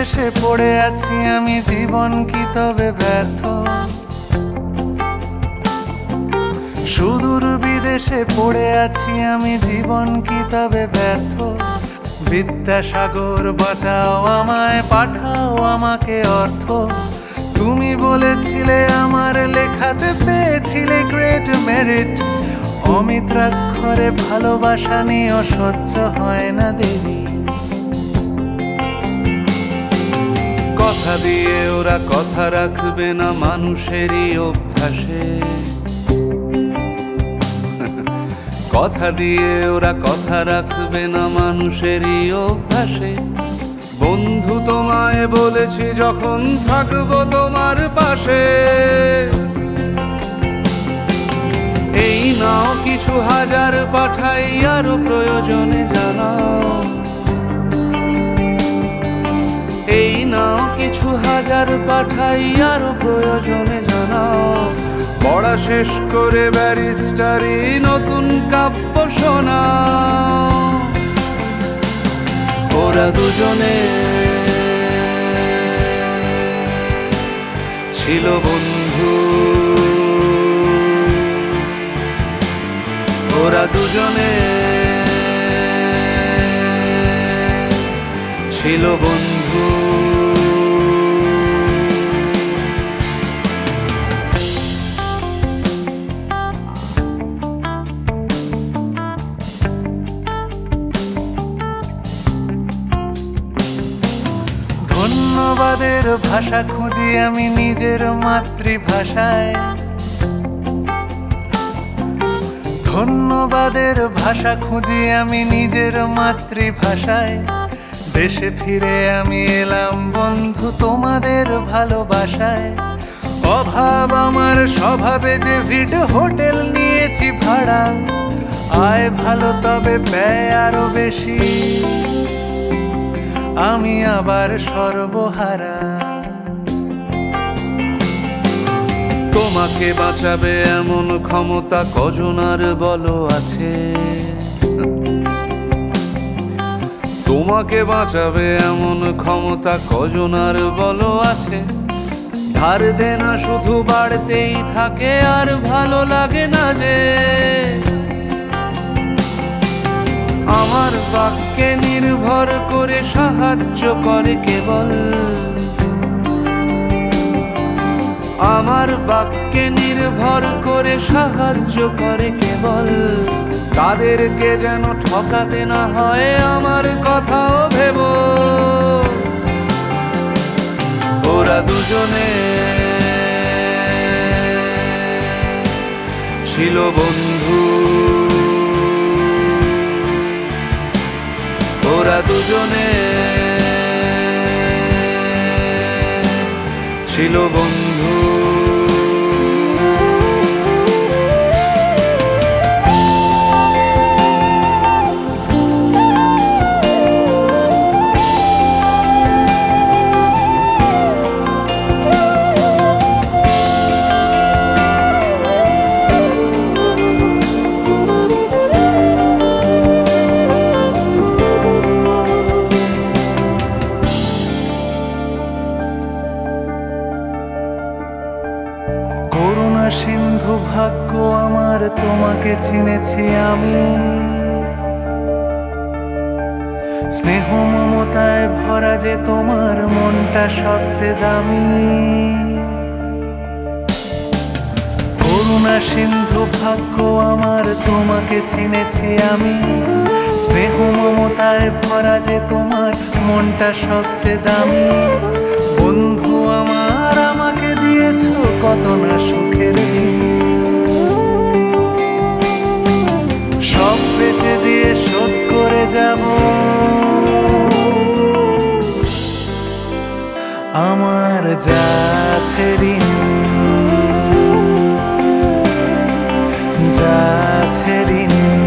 বিদেশে পড়ে আছি আমি, জীবন কি তবে ব্যর্থ? সুদূর বিদেশে পড়ে আছি আমি, জীবন কি তবে ব্যর্থ? বিদ্যাসাগর বাঁচাও আমায়, পাঠাও আমাকে অর্থ। তুমি বলেছিলে আমার লেখাতে পেয়েছিলে গ্রেট মেরিট। অমিত্রাক্ষরে ভালোবাসা নিয়েও সহ্য হয় না দেবী। কথা দিয়ে ওরা কথা রাখবে না মানুষেরই অভ্যাসে। কথা দিয়ে ওরা কথা রাখবে না মানুষেরই অভ্যাসে। বন্ধু তোমায় বলেছি যখন থাকবো তোমার পাশে। এই নাও কিছু হাজার পাঠাই আরো প্রয়োজনে জানাও। এই নাও কিছু হাজার পাঠাই আরো প্রয়োজনে জানাও। পড়া শেষ করে ব্যারিস্টারি নতুন কাব্য শোনাও। ওরা দুজনে ছিল বন্ধু, ওরা দুজনে ছিল বন্ধু। ধন্যবাদের ভাষা খুঁজি আমি নিজের মাতৃভাষায়। ধন্যবাদের ভাষা খুঁজি আমি নিজের মাতৃভাষায়। দেশে ফিরে আমি এলাম বন্ধু তোমাদের ভালোবাসায়। অভাব আমার স্বভাবে যে ভিড হোটেল নিয়েছি ভাড়া। আয় ভালো তবে ব্যয় আরো বেশি, আমি আবার সর্বহারা। তোমাকে বাঁচাবে এমন ক্ষমতা কজনার বলো আছে? তোমাকে বাঁচাবে এমন ক্ষমতা কজনার বলো আছে? ধার দেনা শুধু বাড়তেই থাকে আর ভালো লাগে না যে। আমার বাক্যে নির্ভর করে সাহায্য করে কেবল। আমার বাক্যে নির্ভর করে সাহায্য করে কেবল। তাদেরকে যেন ঠকাতে না হয় আমার কথাও ভেব। ওরা দুজনে ছিল বন্ধু, ওরা দুজনে ছিল বন্ধু। করুণা সিন্ধু ভাগ্য আমার, তোমাকে চিনেছি আমি। স্নেহ মমতায় ভরা যে তোমার মনটা সবচেয়ে দামি। করুণা সিন্ধু ভাগ্য আমার, তোমাকে চিনেছি আমি। স্নেহ মমতায় ভরা যে তোমার মনটা সবচেয়ে দামি। বন্ধু আমার আমাকে দিয়েছ কত না সুখের দিন। সব বেচে দিয়ে শোধ করে যাব আমার যা আছে ঋণ, যা আছে ঋণ।